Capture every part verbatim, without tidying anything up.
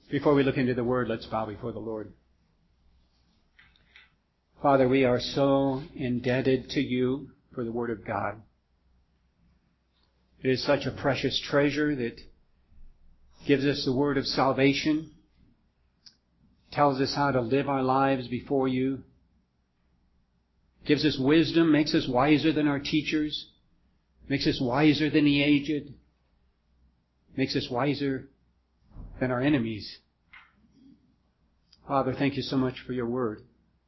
Before we look into the Word, let's bow before the Lord. Father, we are so indebted to you for the Word of God. It is such a precious treasure that gives us the word of salvation, tells us how to live our lives before you, gives us wisdom, makes us wiser than our teachers, makes us wiser than the aged, makes us wiser than our enemies. Father, thank you so much for your word.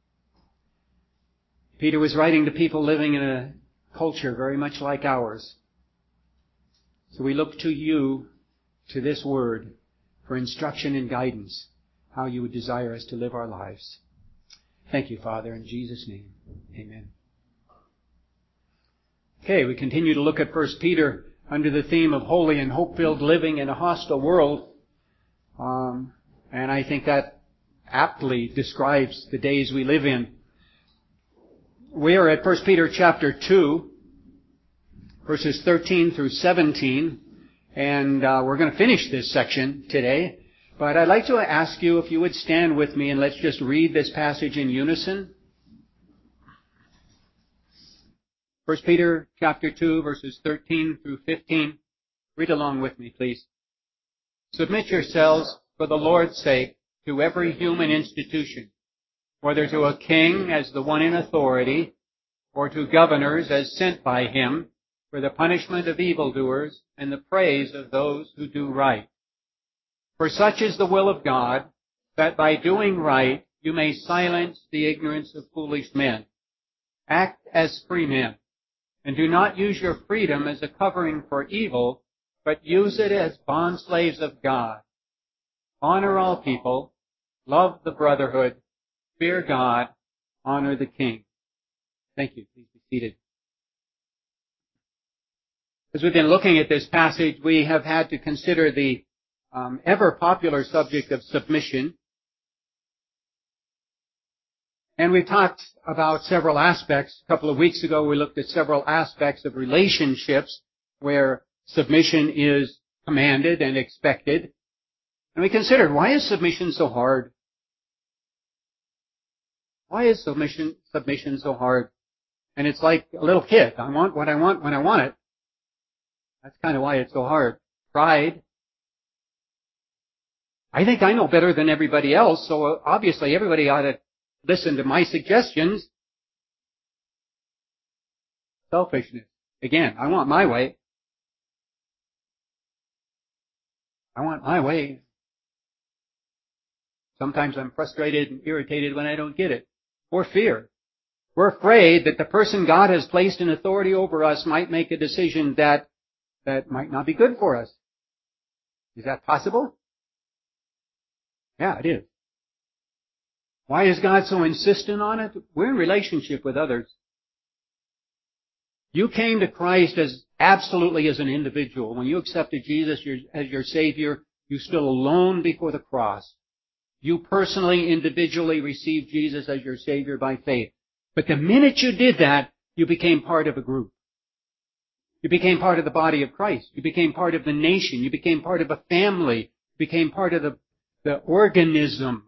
Peter was writing to people living in a culture very much like ours. So we look to you, to this word, for instruction and guidance, how you would desire us to live our lives. Thank you, Father, in Jesus' name. Amen. Okay, we continue to look at First Peter under the theme of holy and hope-filled living in a hostile world. Um, and I think that aptly describes the days we live in. We are at First Peter chapter two, verses thirteen through seventeen, and uh, we're going to finish this section today. But I'd like to ask you if you would stand with me and let's just read this passage in unison. First Peter chapter two, verses thirteen through fifteen. Read along with me, please. Submit yourselves, for the Lord's sake, to every human institution, whether to a king as the one in authority, or to governors as sent by him, for the punishment of evildoers and the praise of those who do right. For such is the will of God, that by doing right you may silence the ignorance of foolish men. Act as free men, and do not use your freedom as a covering for evil, but use it as bondslaves of God. Honor all people, love the brotherhood, fear God, honor the king. Thank you. Please be seated. As we've been looking at this passage, we have had to consider the um, ever-popular subject of submission. And we've talked about several aspects. A couple of weeks ago, we looked at several aspects of relationships where submission is commanded and expected. And we considered, why is submission so hard? Why is submission, submission so hard? And it's like a little kid. I want what I want when I want it. That's kind of why it's so hard. Pride. I think I know better than everybody else, so obviously everybody ought to listen to my suggestions. Selfishness. Again, I want my way. I want my way. Sometimes I'm frustrated and irritated when I don't get it. Or fear. We're afraid that the person God has placed in authority over us might make a decision that that might not be good for us. Is that possible? Yeah, it is. Why is God so insistent on it? We're in relationship with others. You came to Christ as absolutely as an individual. When you accepted Jesus as your Savior, you stood alone before the cross. You personally, individually received Jesus as your Savior by faith. But the minute you did that, you became part of a group. You became part of the body of Christ. You became part of the nation. You became part of a family. You became part of the, the organism.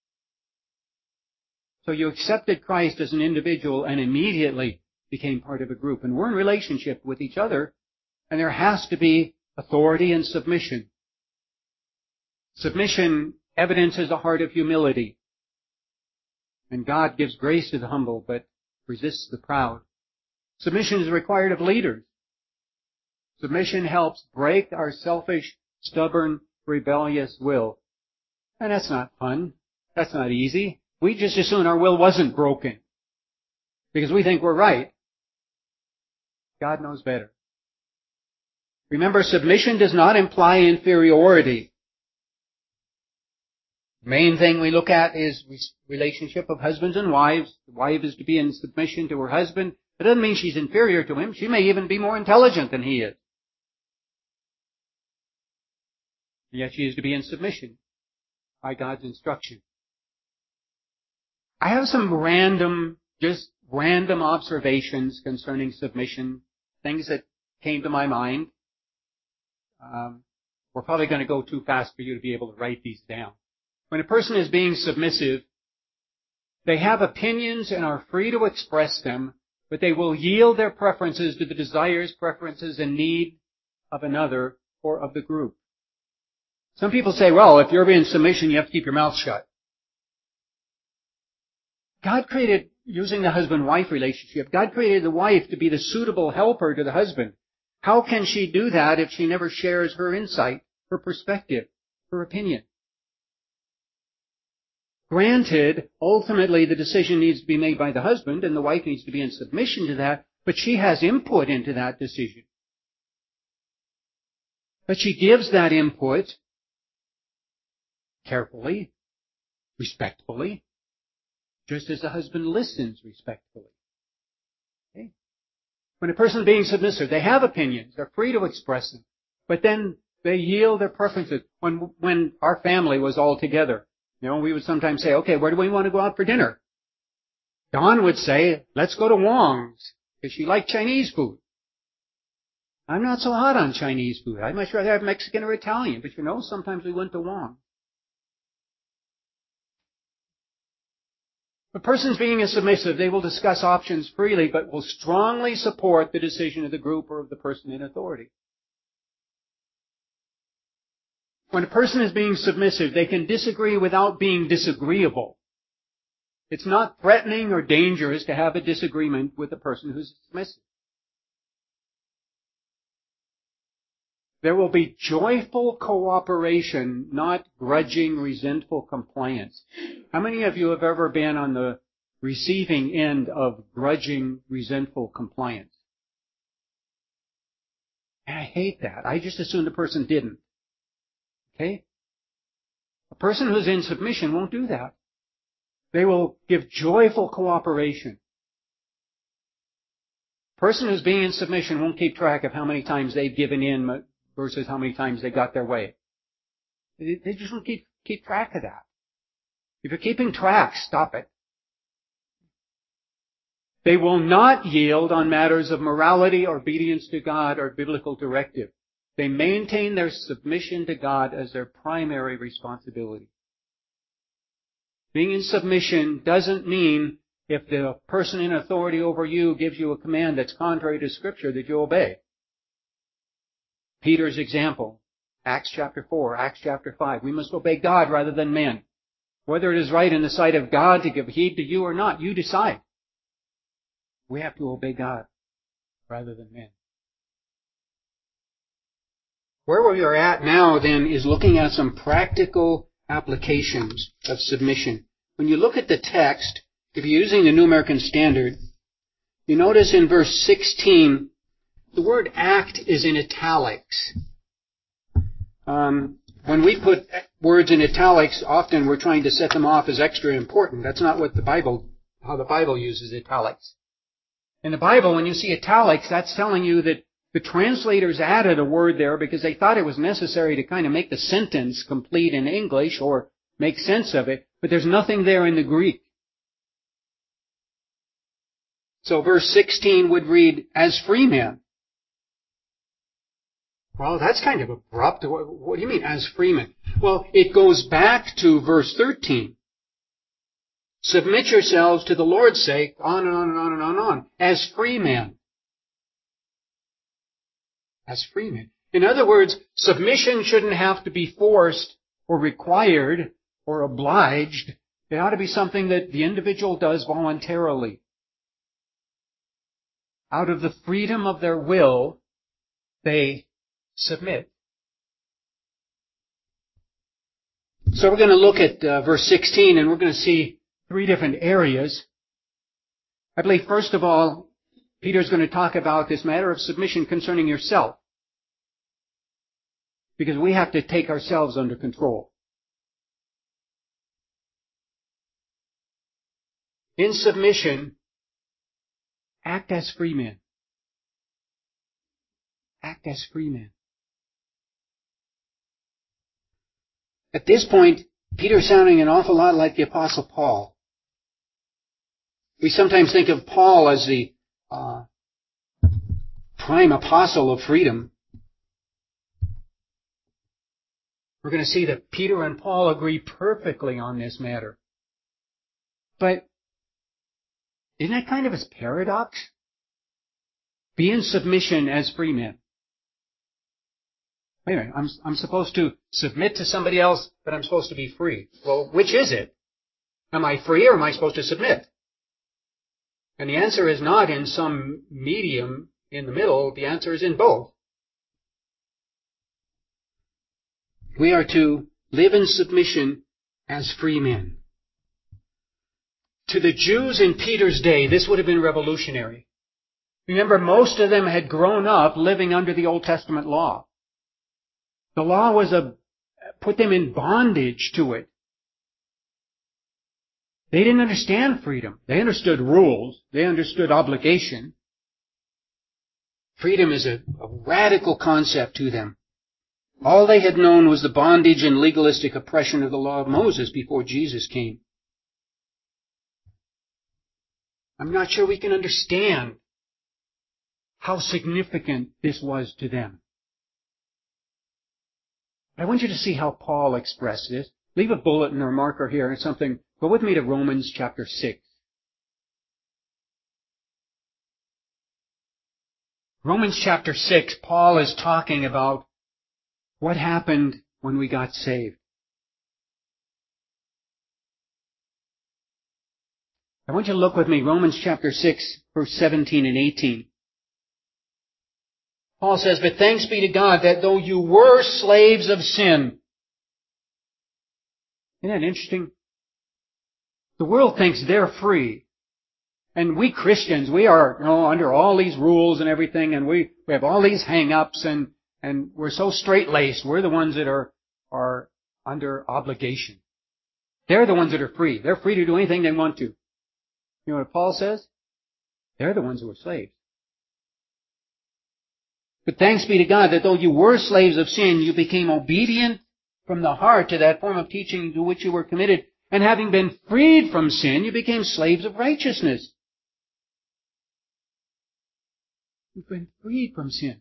So you accepted Christ as an individual and immediately became part of a group. And we're in relationship with each other, and there has to be authority and submission. Submission evidences a heart of humility. And God gives grace to the humble, but resists the proud. Submission is required of leaders. Submission helps break our selfish, stubborn, rebellious will. And that's not fun. That's not easy. We just as soon our will wasn't broken. Because we think we're right. God knows better. Remember, submission does not imply inferiority. The main thing we look at is relationship of husbands and wives. The wife is to be in submission to her husband. It doesn't mean she's inferior to him. She may even be more intelligent than he is. And yet she is to be in submission by God's instruction. I have some random, just random observations concerning submission, things that came to my mind. Um, we're probably going to go too fast for you to be able to write these down. When a person is being submissive, they have opinions and are free to express them, but they will yield their preferences to the desires, preferences, and need of another or of the group. Some people say, well, if you're being submission, you have to keep your mouth shut. God created, using the husband-wife relationship, God created the wife to be the suitable helper to the husband. How can she do that if she never shares her insight, her perspective, her opinion? Granted, ultimately the decision needs to be made by the husband and the wife needs to be in submission to that, but she has input into that decision. But she gives that input carefully, respectfully, just as the husband listens respectfully. Okay? When a person is being submissive, they have opinions, they're free to express them, but then they yield their preferences. When, when our family was all together, you know, we would sometimes say, okay, where do we want to go out for dinner? Dawn would say, let's go to Wong's, because she liked Chinese food. I'm not so hot on Chinese food. I'd much rather have Mexican or Italian, but you know, sometimes we went to Wong. If a person's being submissive, they will discuss options freely, but will strongly support the decision of the group or of the person in authority. When a person is being submissive, they can disagree without being disagreeable. It's not threatening or dangerous to have a disagreement with a person who's submissive. There will be joyful cooperation, not grudging, resentful compliance. How many of you have ever been on the receiving end of grudging, resentful compliance? And I hate that. I just assumed the person didn't. Okay? A person who's in submission won't do that. They will give joyful cooperation. A person who's being in submission won't keep track of how many times they've given in versus how many times they got their way. They just won't keep, keep track of that. If you're keeping track, stop it. They will not yield on matters of morality or obedience to God or biblical directive. They maintain their submission to God as their primary responsibility. Being in submission doesn't mean if the person in authority over you gives you a command that's contrary to Scripture that you obey. Peter's example, Acts chapter four, Acts chapter five. We must obey God rather than men. Whether it is right in the sight of God to give heed to you or not, you decide. We have to obey God rather than men. Where we are at now, then, is looking at some practical applications of submission. When you look at the text, if you're using the New American Standard, you notice in verse sixteen, the word act is in italics. Um, when we put words in italics, often we're trying to set them off as extra important. That's not what the Bible, how the Bible uses italics. In the Bible, when you see italics, that's telling you that the translators added a word there because they thought it was necessary to kind of make the sentence complete in English or make sense of it, but there's nothing there in the Greek. So verse sixteen would read, as free men. Well, that's kind of abrupt. What, what do you mean, as free men? Well, it goes back to verse thirteen. Submit yourselves to the Lord's sake, on and on and on and on and on, as free men. As free men. In other words, submission shouldn't have to be forced or required or obliged. It ought to be something that the individual does voluntarily. Out of the freedom of their will, they submit. So we're going to look at uh, verse sixteen, and we're going to see three different areas. I believe, first of all, Peter's going to talk about this matter of submission concerning yourself. Because we have to take ourselves under control. In submission, act as free men. Act as free men. At this point, Peter's sounding an awful lot like the Apostle Paul. We sometimes think of Paul as the uh, prime apostle of freedom. We're going to see that Peter and Paul agree perfectly on this matter. But isn't that kind of a paradox? Be in submission as free men. Wait a minute, I'm, I'm supposed to submit to somebody else, but I'm supposed to be free. Well, which is it? Am I free or am I supposed to submit? And the answer is not in some medium in the middle. The answer is in both. We are to live in submission as free men. To the Jews in Peter's day, this would have been revolutionary. Remember, most of them had grown up living under the Old Testament law. The law was a, put them in bondage to it. They didn't understand freedom. They understood rules. They understood obligation. Freedom is a, a radical concept to them. All they had known was the bondage and legalistic oppression of the law of Moses before Jesus came. I'm not sure we can understand how significant this was to them. I want you to see how Paul expressed this. Leave a bulletin or marker here or something. Go with me to Romans chapter six. Romans chapter six, Paul is talking about what happened when we got saved. I want you to look with me, Romans chapter six, verse seventeen and eighteen. Paul says, "But thanks be to God that though you were slaves of sin." Isn't that interesting? The world thinks they're free. And we Christians, we are, you know, under all these rules and everything, and we, we have all these hang-ups, and, and we're so straight-laced. We're the ones that are, are under obligation. They're the ones that are free. They're free to do anything they want to. You know what Paul says? They're the ones who are slaves. But thanks be to God that though you were slaves of sin, you became obedient from the heart to that form of teaching to which you were committed. And having been freed from sin, you became slaves of righteousness. You've been freed from sin.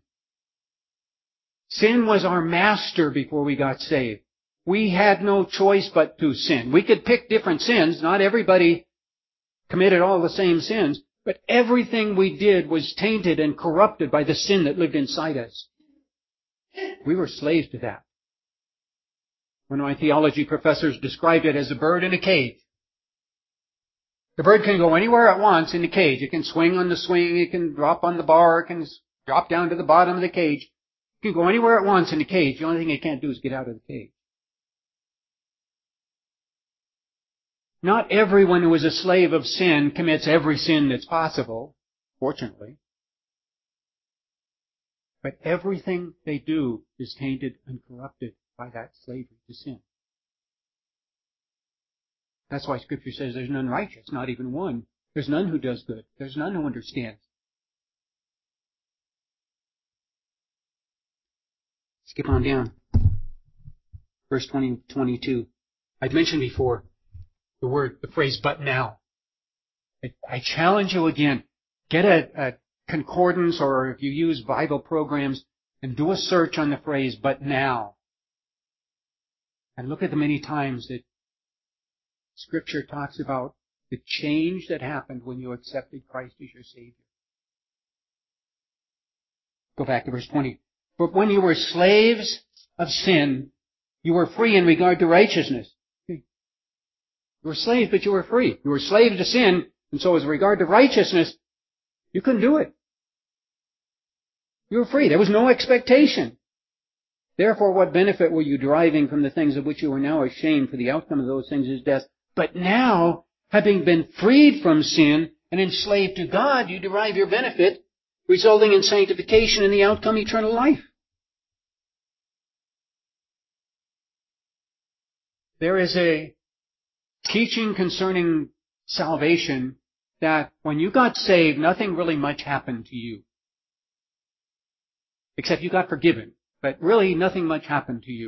Sin was our master before we got saved. We had no choice but to sin. We could pick different sins. Not everybody committed all the same sins. But everything we did was tainted and corrupted by the sin that lived inside us. We were slaves to that. One of my theology professors described it as a bird in a cage. The bird can go anywhere it wants in the cage. It can swing on the swing, it can drop on the bar, it can drop down to the bottom of the cage. It can go anywhere it wants in the cage. The only thing it can't do is get out of the cage. Not everyone who is a slave of sin commits every sin that's possible, fortunately. But everything they do is tainted and corrupted by that slavery to sin. That's why Scripture says there's none righteous, not even one. There's none who does good. There's none who understands. Skip on down. Verse twenty, twenty-two. I've mentioned before the word, the phrase, but now. I challenge you again. Get a, a concordance, or if you use Bible programs, and do a search on the phrase, but now. And look at the many times that Scripture talks about the change that happened when you accepted Christ as your Savior. Go back to verse twenty. But when you were slaves of sin, you were free in regard to righteousness. You were slaves, but you were free. You were slaves to sin, and so as regard to righteousness, you couldn't do it. You were free. There was no expectation. Therefore, what benefit were you deriving from the things of which you are now ashamed? For the outcome of those things is death. But now, having been freed from sin and enslaved to God, you derive your benefit, resulting in sanctification and the outcome eternal life. There is a teaching concerning salvation that when you got saved, nothing really much happened to you. Except you got forgiven. But really, nothing much happened to you.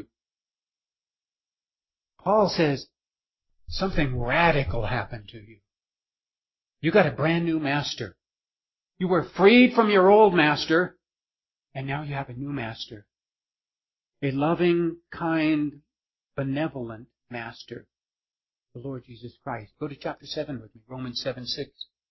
Paul says, something radical happened to you. You got a brand new master. You were freed from your old master, and now you have a new master. A loving, kind, benevolent Master, the Lord Jesus Christ. Go to chapter seven with me, Romans seven six.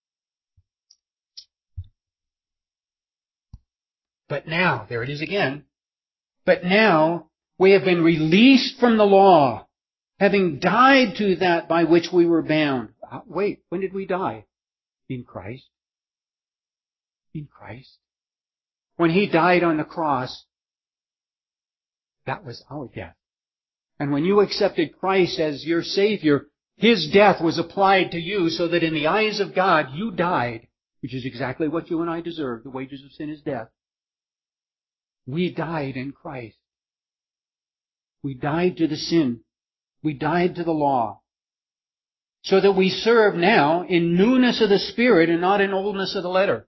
But now, there it is again, but now we have been released from the law, having died to that by which we were bound. Wait, when did we die? In Christ. In Christ. When He died on the cross, that was our death. And when you accepted Christ as your Savior, His death was applied to you so that in the eyes of God you died, which is exactly what you and I deserve. The wages of sin is death. We died in Christ. We died to the sin. We died to the law. So that we serve now in newness of the Spirit and not in oldness of the letter.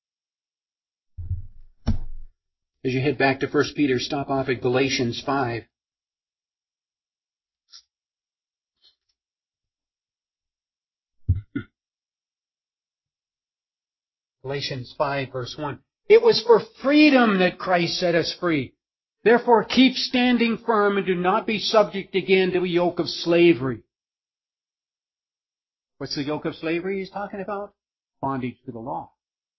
As you head back to First Peter, stop off at Galatians five. Galatians five, verse one. It was for freedom that Christ set us free. Therefore keep standing firm and do not be subject again to a yoke of slavery. What's the yoke of slavery he's talking about? Bondage to the law.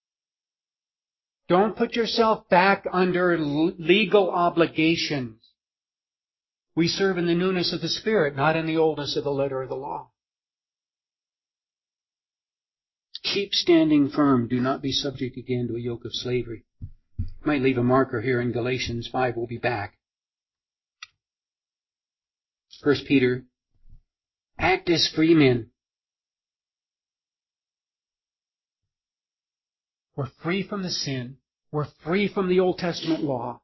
Don't put yourself back under legal obligations. We serve in the newness of the Spirit, not in the oldness of the letter of the law. Keep standing firm. Do not be subject again to a yoke of slavery. Might leave a marker here in Galatians five. We'll be back. First Peter. Act as free men. We're free from the sin. We're free from the Old Testament law.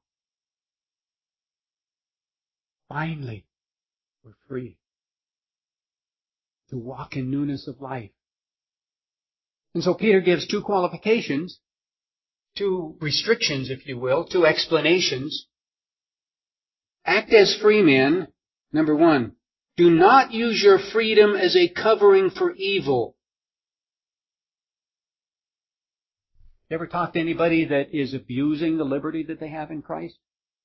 Finally, we're free to walk in newness of life. And so Peter gives two qualifications, two restrictions, if you will, two explanations. Act as free men. Number one, do not use your freedom as a covering for evil. You ever talk to anybody that is abusing the liberty that they have in Christ?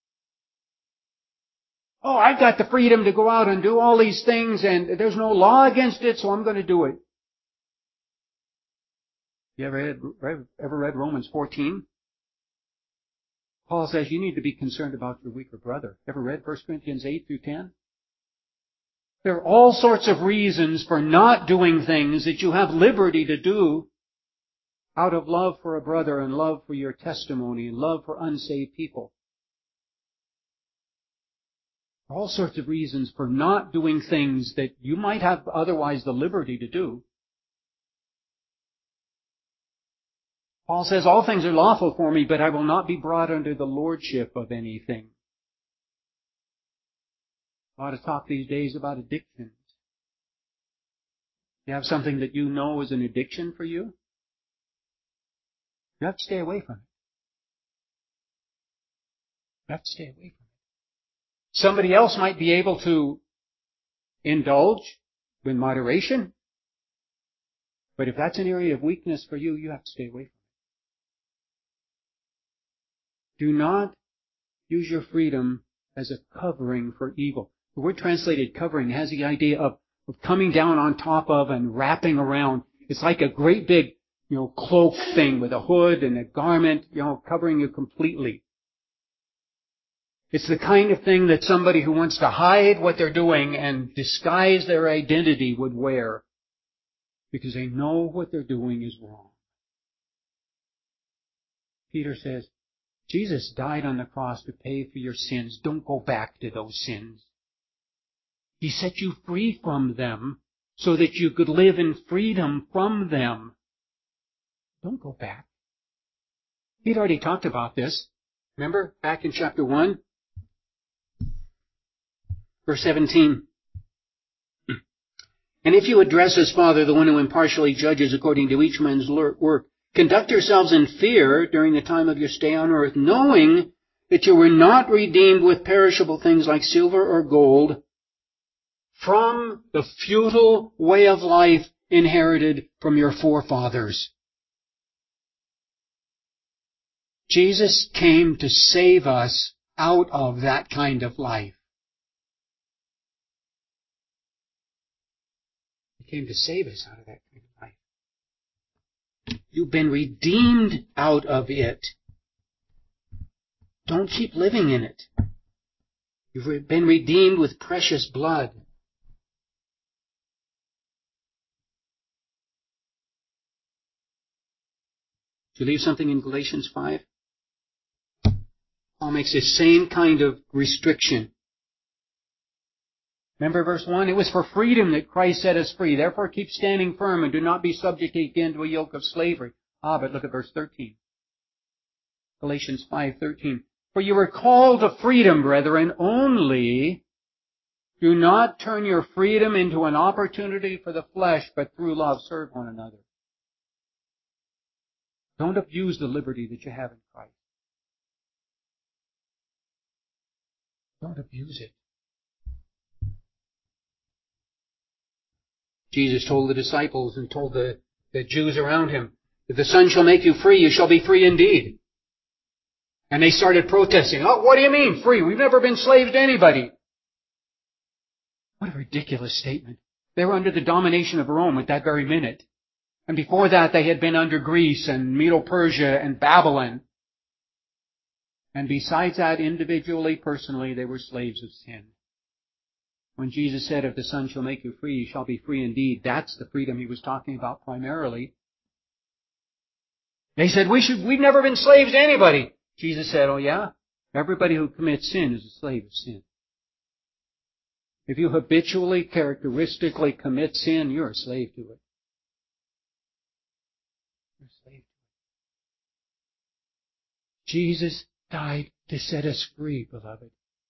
Oh, I've got the freedom to go out and do all these things and there's no law against it, so I'm going to do it. You ever read, ever read Romans fourteen? Paul says you need to be concerned about your weaker brother. Ever read First Corinthians eight through ten? There are all sorts of reasons for not doing things that you have liberty to do out of love for a brother and love for your testimony and love for unsaved people. All sorts of reasons for not doing things that you might have otherwise the liberty to do. Paul says, all things are lawful for me, but I will not be brought under the lordship of anything. A lot of talk these days about addictions. You have something that you know is an addiction for you? You have to stay away from it. You have to stay away from it. Somebody else might be able to indulge in moderation, but if that's an area of weakness for you, you have to stay away from it. Do not use your freedom as a covering for evil. The word translated covering has the idea of, of coming down on top of and wrapping around. It's like a great big, you know, cloak thing with a hood and a garment, you know, covering you completely. It's the kind of thing that somebody who wants to hide what they're doing and disguise their identity would wear because they know what they're doing is wrong. Peter says, Jesus died on the cross to pay for your sins. Don't go back to those sins. He set you free from them so that you could live in freedom from them. Don't go back. He'd already talked about this. Remember, back in chapter one, verse seventeen. And if you address as Father, the one who impartially judges according to each man's work, conduct yourselves in fear during the time of your stay on earth, knowing that you were not redeemed with perishable things like silver or gold from the futile way of life inherited from your forefathers. Jesus came to save us out of that kind of life. He came to save us out of that kind of life. You've been redeemed out of it. Don't keep living in it. You've been redeemed with precious blood. Did you leave something in Galatians five? Paul makes this same kind of restriction. Remember verse one? It was for freedom that Christ set us free. Therefore keep standing firm and do not be subject again to a yoke of slavery. Ah, but look at verse thirteen. Galatians five thirteen. For you were called to freedom, brethren, only do not turn your freedom into an opportunity for the flesh, but through love serve one another. Don't abuse the liberty that you have in Christ. Don't abuse it. Jesus told the disciples and told the, the Jews around him, if the Son shall make you free, you shall be free indeed. And they started protesting. Oh, what do you mean free? We've never been slaves to anybody. What a ridiculous statement. They were under the domination of Rome at that very minute. And before that they had been under Greece and Medo-Persia and Babylon. And besides that, individually, personally, they were slaves of sin. When Jesus said, if the Son shall make you free, you shall be free indeed, that's the freedom He was talking about primarily. They said, we should, we've never been slaves to anybody. Jesus said, oh yeah? Everybody who commits sin is a slave of sin. If you habitually, characteristically commit sin, you're a slave to it. You're a slave to it. Jesus died to set us free, beloved.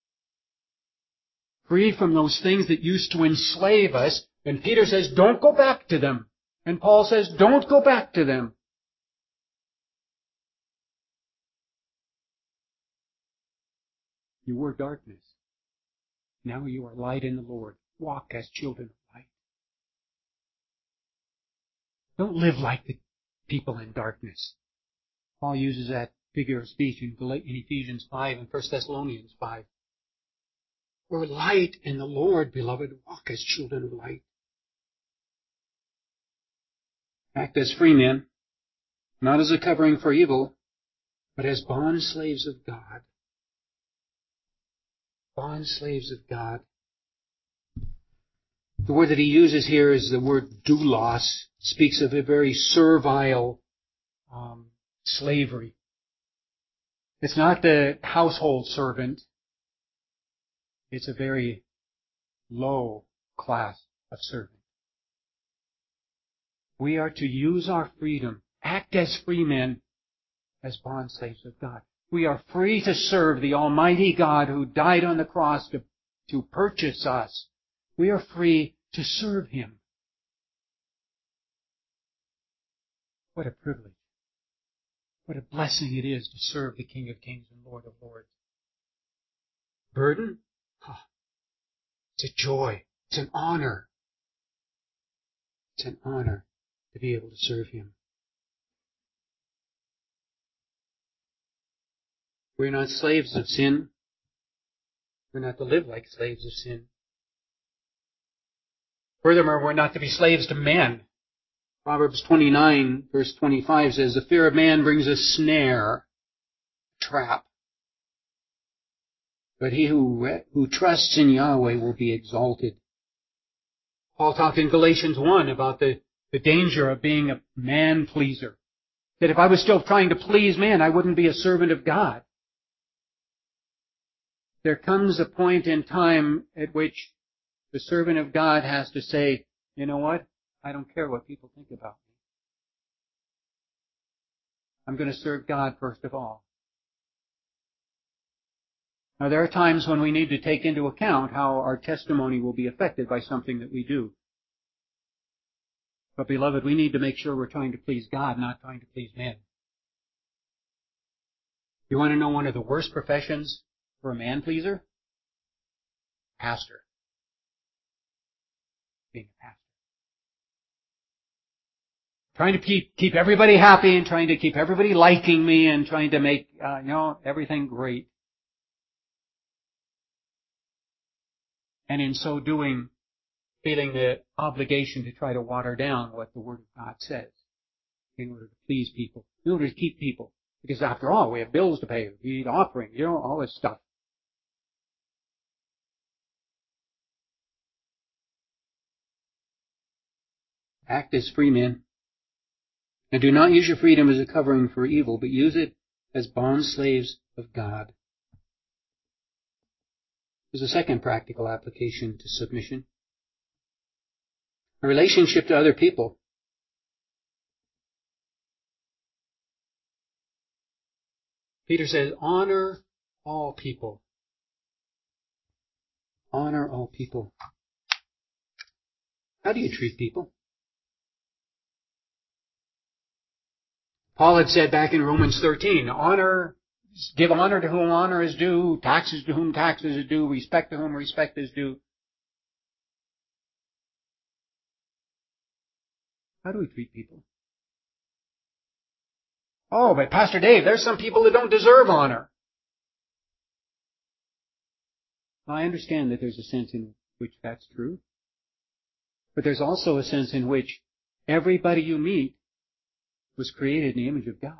Free from those things that used to enslave us. And Peter says, don't go back to them. And Paul says, don't go back to them. You were darkness. Now you are light in the Lord. Walk as children of light. Don't live like the people in darkness. Paul uses that figure of speech in Ephesians five and First Thessalonians five. We're light in the Lord, beloved. Walk as children of light. Act as free men, not as a covering for evil, but as bond slaves of God. Bond slaves of God. The word that he uses here is the word doulos. Speaks of a very servile um, slavery. It's not the household servant. It's a very low class of servant. We are to use our freedom, act as free men, as bond slaves of God. We are free to serve the Almighty God who died on the cross to, to purchase us. We are free to serve Him. What a privilege. What a blessing it is to serve the King of Kings and Lord of Lords. Burden? Oh, it's a joy. It's an honor. It's an honor to be able to serve Him. We're not slaves of sin. We're not to live like slaves of sin. Furthermore, we're not to be slaves to men. Proverbs twenty-nine, verse twenty-five says, the fear of man brings a snare, a trap. But he who, who trusts in Yahweh will be exalted. Paul talked in Galatians one about the, the danger of being a man-pleaser. That if I was still trying to please man, I wouldn't be a servant of God. There comes a point in time at which the servant of God has to say, you know what? I don't care what people think about me. I'm going to serve God first of all. Now, there are times when we need to take into account how our testimony will be affected by something that we do. But, beloved, we need to make sure we're trying to please God, not trying to please men. You want to know one of the worst professions for a man-pleaser? Pastor. Being a pastor. Trying to keep keep everybody happy and trying to keep everybody liking me and trying to make, uh, you know, everything great. And in so doing, feeling the obligation to try to water down what the Word of God says in order to please people, in order to keep people. Because after all, we have bills to pay, we need offering, you know, all this stuff. Act as free men. And do not use your freedom as a covering for evil, but use it as bond slaves of God. There's a second practical application to submission. A relationship to other people. Peter says, honor all people. Honor all people. How do you treat people? Paul had said back in Romans thirteen, honor, give honor to whom honor is due, taxes to whom taxes are due, respect to whom respect is due. How do we treat people? Oh, but Pastor Dave, there's some people that don't deserve honor. Well, I understand that there's a sense in which that's true. But there's also a sense in which everybody you meet was created in the image of God.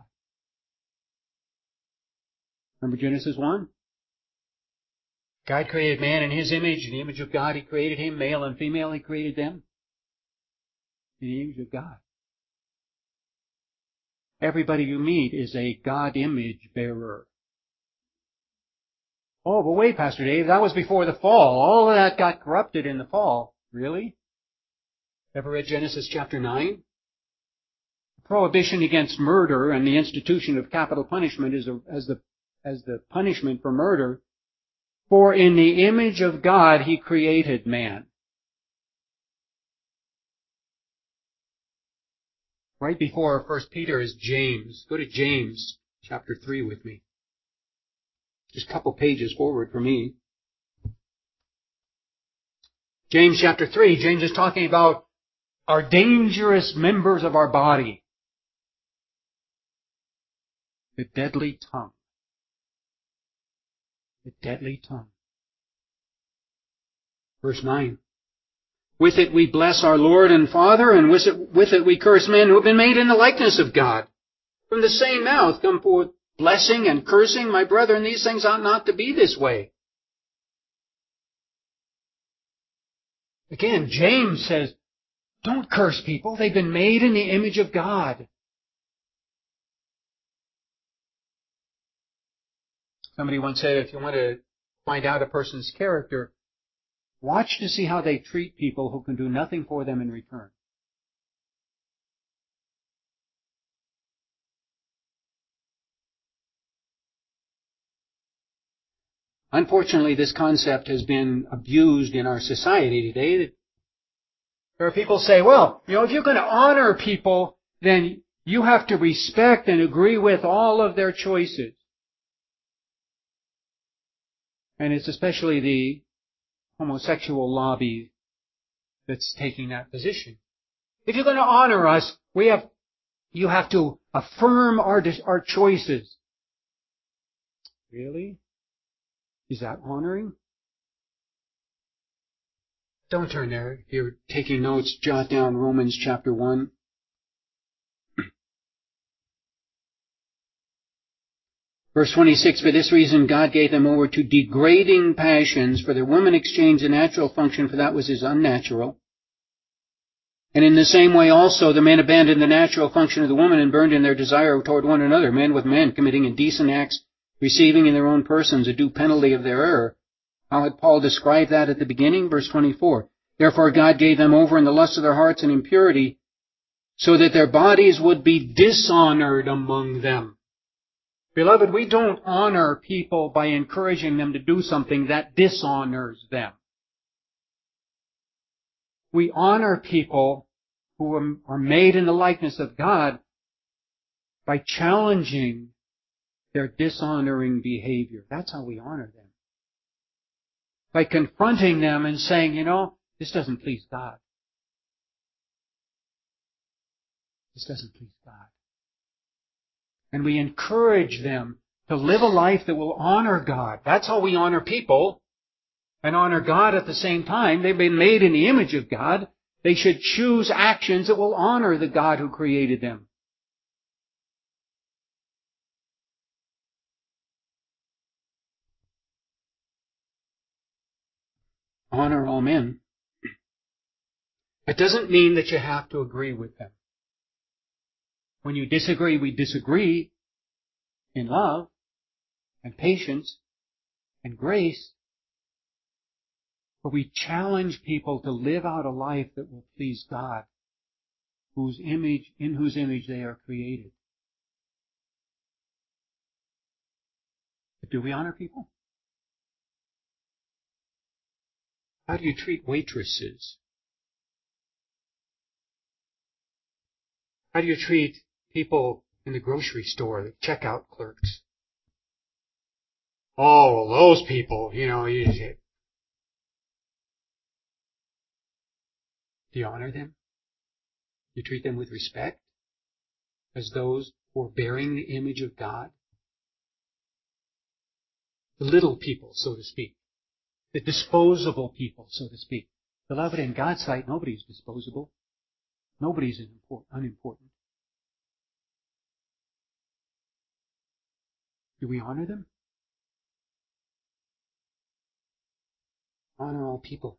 Remember Genesis one? God created man in His image. In the image of God He created him. Male and female He created them. In the image of God. Everybody you meet is a God image bearer. Oh, but wait, Pastor Dave, that was before the fall. All of that got corrupted in the fall. Really? Ever read Genesis chapter nine? The prohibition against murder and the institution of capital punishment is a, as the as the punishment for murder. For in the image of God He created man. Right before First Peter is James. Go to James chapter three with me. Just a couple pages forward for me. James chapter three, James is talking about our dangerous members of our body. The deadly tongue. The deadly tongue. Verse nine. With it we bless our Lord and Father, and with it, with it we curse men who have been made in the likeness of God. From the same mouth come forth blessing and cursing. My brethren, these things ought not to be this way. Again, James says, don't curse people. They've been made in the image of God. Somebody once said, if you want to find out a person's character, watch to see how they treat people who can do nothing for them in return. Unfortunately, this concept has been abused in our society today. There are people who say, well, you know, if you're going to honor people, then you have to respect and agree with all of their choices. And it's especially the homosexual lobby that's taking that position. If you're going to honor us, we have, you have to affirm our, our choices. Really? Is that honoring? Don't turn there. If you're taking notes, jot down Romans chapter one. Verse twenty-six, for this reason God gave them over to degrading passions, for the woman exchanged the natural function for that which is unnatural. And in the same way also the men abandoned the natural function of the woman and burned in their desire toward one another, men with men, committing indecent acts, receiving in their own persons a due penalty of their error. How had Paul described that at the beginning? Verse twenty-four, therefore God gave them over in the lust of their hearts and impurity, so that their bodies would be dishonored among them. Beloved, we don't honor people by encouraging them to do something that dishonors them. We honor people who are made in the likeness of God by challenging their dishonoring behavior. That's how we honor them. By confronting them and saying, you know, this doesn't please God. This doesn't please God. And we encourage them to live a life that will honor God. That's how we honor people. and honor God at the same time. They've been made in the image of God. They should choose actions that will honor the God who created them. Honor all men. It doesn't mean that you have to agree with them. When you disagree, we disagree in love and patience and grace. But we challenge people to live out a life that will please God, whose image, in whose image they are created. But do we honor people? How do you treat waitresses? How do you treat people in the grocery store, the checkout clerks? Oh, those people, you know, you do you honor them? You treat them with respect as those who are bearing the image of God? The little people, so to speak. The disposable people, so to speak. Beloved, in God's sight, nobody's disposable. Nobody's unimportant. Do we honor them? Honor all people.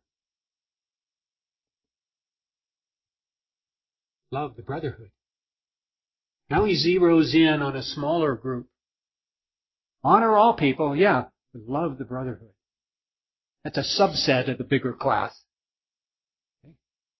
Love the brotherhood. Now he zeroes in on a smaller group. Honor all people, yeah, but love the brotherhood. That's a subset of the bigger class. Okay.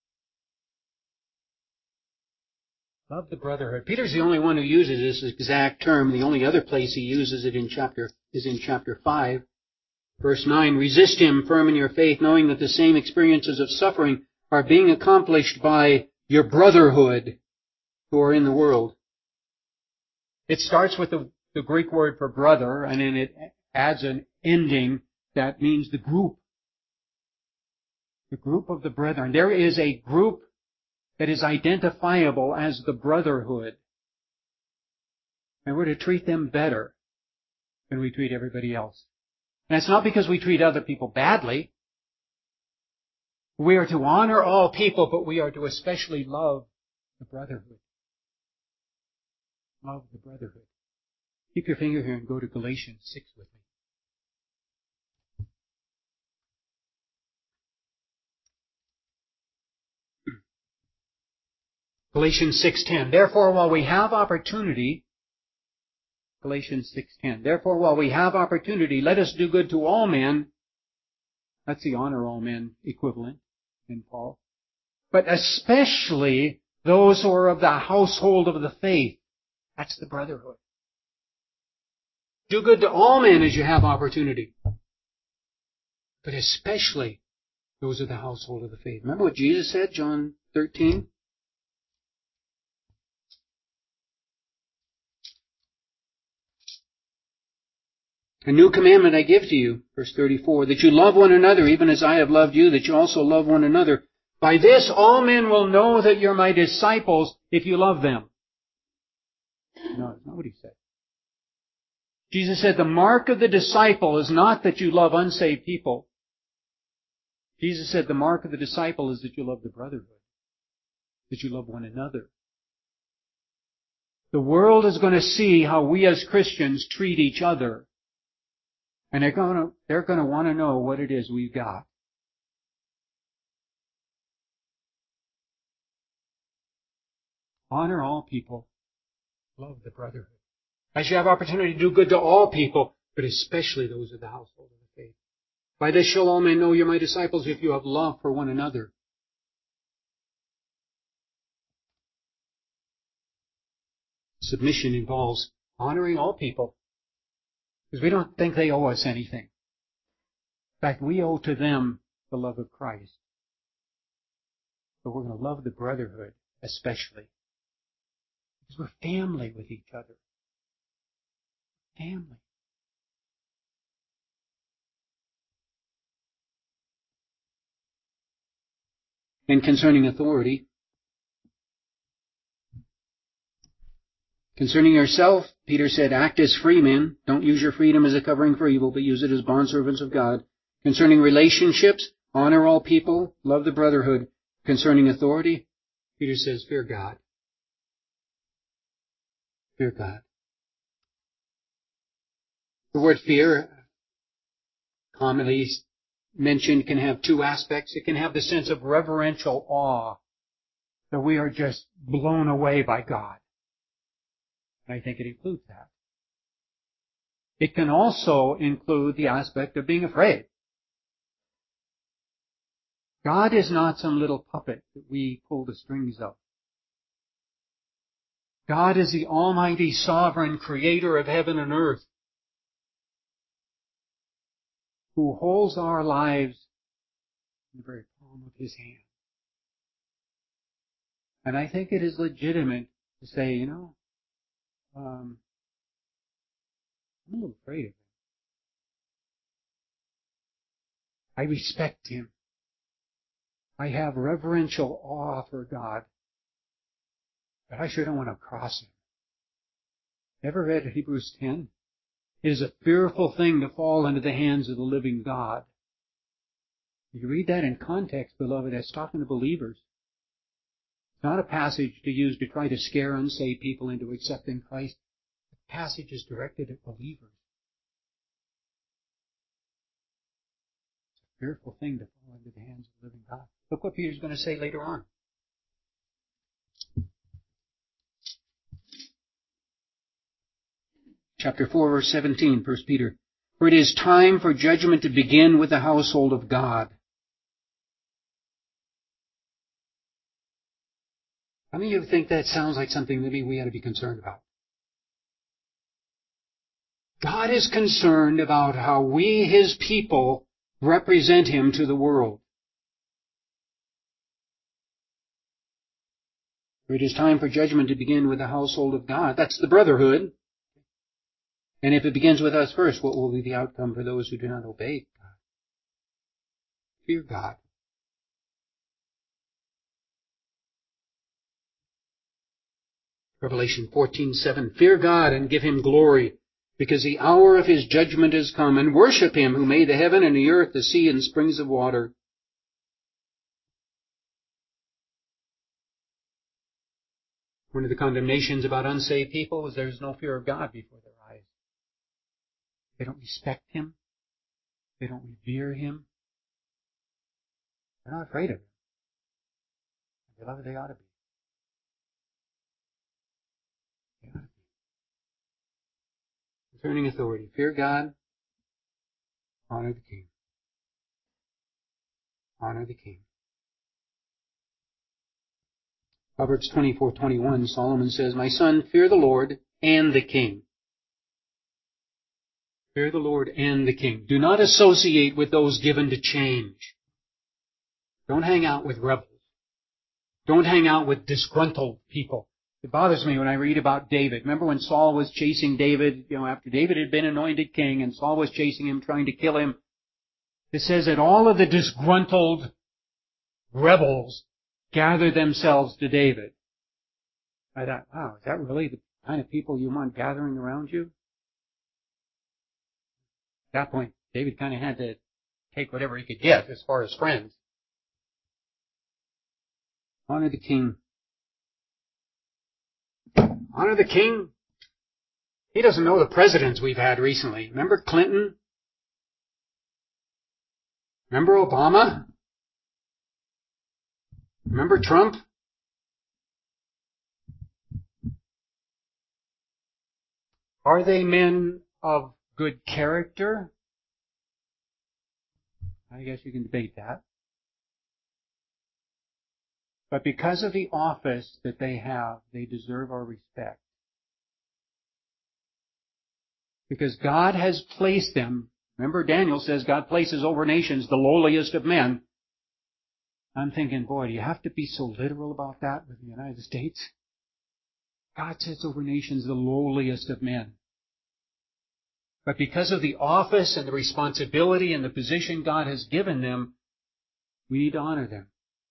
Love the brotherhood. Peter's the only one who uses this exact term. The only other place he uses it in chapter is in chapter five, verse nine. Resist him firm in your faith, knowing that the same experiences of suffering are being accomplished by your brotherhood who are in the world. It starts with the, the Greek word for brother, and then it adds an ending that means the group. The group of the brethren. There is a group that is identifiable as the brotherhood. And we're to treat them better than we treat everybody else. And it's not because we treat other people badly. We are to honor all people, but we are to especially love the brotherhood. Love the brotherhood. Keep your finger here and go to Galatians six with me. Galatians six ten. Therefore, while we have opportunity, Galatians six ten. Therefore, while we have opportunity, let us do good to all men. That's the honor all men equivalent in Paul. But especially those who are of the household of the faith. That's the brotherhood. Do good to all men as you have opportunity. But especially those of the household of the faith. Remember what Jesus said, John thirteen? A new commandment I give to you, verse thirty-four, that you love one another even as I have loved you, that you also love one another. By this all men will know that you're my disciples if you love them. No, that's not what he said. Jesus said the mark of the disciple is not that you love unsaved people. Jesus said the mark of the disciple is that you love the brotherhood, that you love one another. The world is going to see how we as Christians treat each other. And they're going to, they're going to want to know what it is we've got. Honor all people. Love the brotherhood. As you have opportunity to do good to all people, but especially those of the household of the faith. By this shall all men know you're my disciples if you have love for one another. Submission involves honoring all people. Because we don't think they owe us anything. In fact, we owe to them the love of Christ. But we're going to love the brotherhood especially. Because we're family with each other. Family. And concerning authority, concerning yourself, Peter said, act as free men. Don't use your freedom as a covering for evil, but use it as bondservants of God. Concerning relationships, honor all people, love the brotherhood. Concerning authority, Peter says, fear God. Fear God. The word fear, commonly mentioned, can have two aspects. It can have the sense of reverential awe, that we are just blown away by God. And I think it includes that. It can also include the aspect of being afraid. God is not some little puppet that we pull the strings of. God is the almighty, sovereign creator of heaven and earth, who holds our lives in the very palm of His hand. And I think it is legitimate to say, you know, um, I'm a little afraid of Him. I respect Him. I have reverential awe for God. But I sure don't want to cross Him. Ever read Hebrews ten? It is a fearful thing to fall into the hands of the living God. You read that in context, beloved, as talking to believers. It's not a passage to use to try to scare unsaved people into accepting Christ. The passage is directed at believers. It's a fearful thing to fall into the hands of the living God. Look what Peter's going to say later on. Chapter four, verse seventeen, First Peter. For it is time for judgment to begin with the household of God. How many of you think that sounds like something that we ought to be concerned about? God is concerned about how we, His people, represent Him to the world. For it is time for judgment to begin with the household of God. That's the brotherhood. And if it begins with us first, what will be the outcome for those who do not obey God? Fear God. Revelation fourteen seven. Fear God and give Him glory, because the hour of His judgment has come, and worship Him who made the heaven and the earth, the sea, and springs of water. One of the condemnations about unsaved people is there's no fear of God before their eyes. They don't respect Him. They don't revere Him. They're not afraid of Him. Beloved, they ought to be. They ought to be. Concerning authority, fear God, honor the King. Honor the King. Proverbs twenty-four twenty-one, Solomon says, My son, fear the Lord and the King. Fear the Lord and the King. Do not associate with those given to change. Don't hang out with rebels. Don't hang out with disgruntled people. It bothers me when I read about David. Remember when Saul was chasing David, you know, after David had been anointed king and Saul was chasing him, trying to kill him. It says that all of the disgruntled rebels gathered themselves to David. I thought, wow, is that really the kind of people you want gathering around you? At that point, David kind of had to take whatever he could get as far as friends. Honor the King. Honor the King? He doesn't know the presidents we've had recently. Remember Clinton? Remember Obama? Remember Trump? Are they men of good character? I guess you can debate that. But because of the office that they have, they deserve our respect. Because God has placed them, remember Daniel says God places over nations the lowliest of men. I'm thinking, boy, do you have to be so literal about that with the United States? God sets over nations the lowliest of men. But because of the office and the responsibility and the position God has given them, we need to honor them.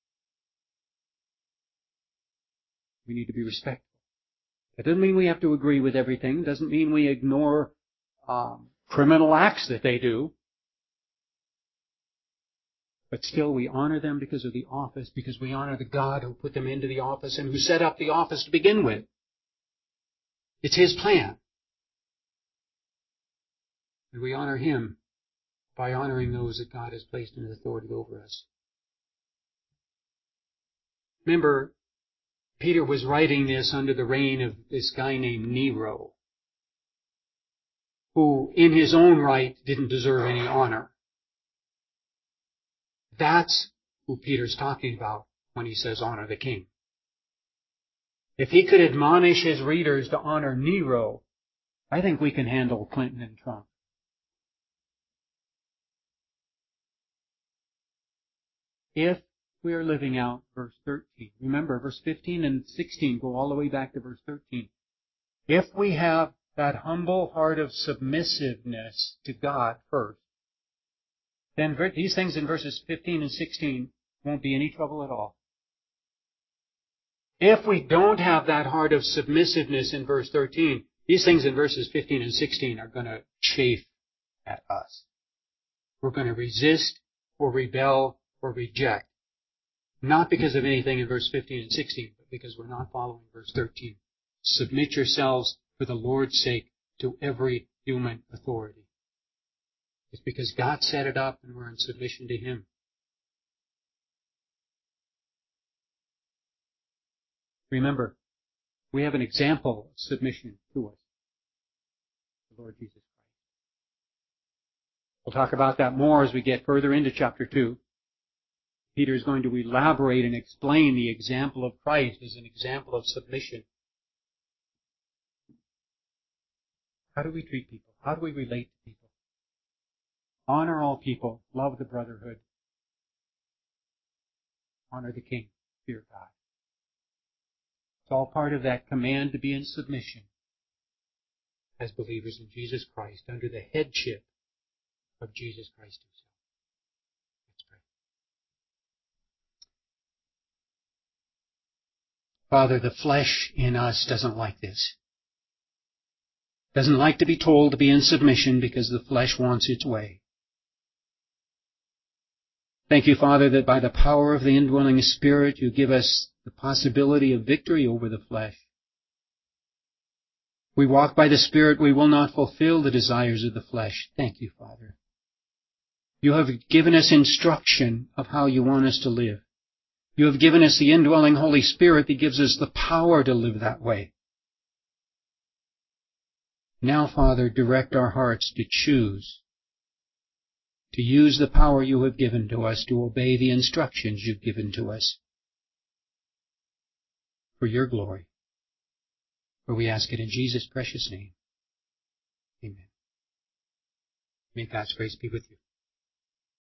We need to be respectful. That doesn't mean we have to agree with everything. It doesn't mean we ignore um, criminal acts that they do. But still we honor them because of the office, because we honor the God who put them into the office and who set up the office to begin with. It's His plan. And we honor Him by honoring those that God has placed in authority over us. Remember, Peter was writing this under the reign of this guy named Nero, who in his own right didn't deserve any honor. That's who Peter's talking about when he says honor the king. If he could admonish his readers to honor Nero, I think we can handle Clinton and Trump. If we are living out verse thirteen. Remember, verse fifteen and sixteen go all the way back to verse thirteen. If we have that humble heart of submissiveness to God first, then these things in verses fifteen and sixteen won't be any trouble at all. If we don't have that heart of submissiveness in verse thirteen, these things in verses fifteen and sixteen are going to chafe at us. We're going to resist or rebel or reject. Not because of anything in verse fifteen and sixteen, but because we're not following verse thirteen. Submit yourselves for the Lord's sake to every human authority. It's because God set it up and we're in submission to Him. Remember, we have an example of submission to us, the Lord Jesus Christ. We'll talk about that more as we get further into chapter two. Peter is going to elaborate and explain the example of Christ as an example of submission. How do we treat people? How do we relate to people? Honor all people. Love the brotherhood. Honor the king. Fear God. It's all part of that command to be in submission as believers in Jesus Christ under the headship of Jesus Christ Himself. Let's pray. Father, the flesh in us doesn't like this. Doesn't like to be told to be in submission because the flesh wants its way. Thank you, Father, that by the power of the indwelling Spirit, you give us the possibility of victory over the flesh. We walk by the Spirit, we will not fulfill the desires of the flesh. Thank you, Father. You have given us instruction of how you want us to live. You have given us the indwelling Holy Spirit that gives us the power to live that way. Now, Father, direct our hearts to choose, to use the power you have given to us to obey the instructions you've given to us for your glory. For we ask it in Jesus' precious name. Amen. May God's grace be with you.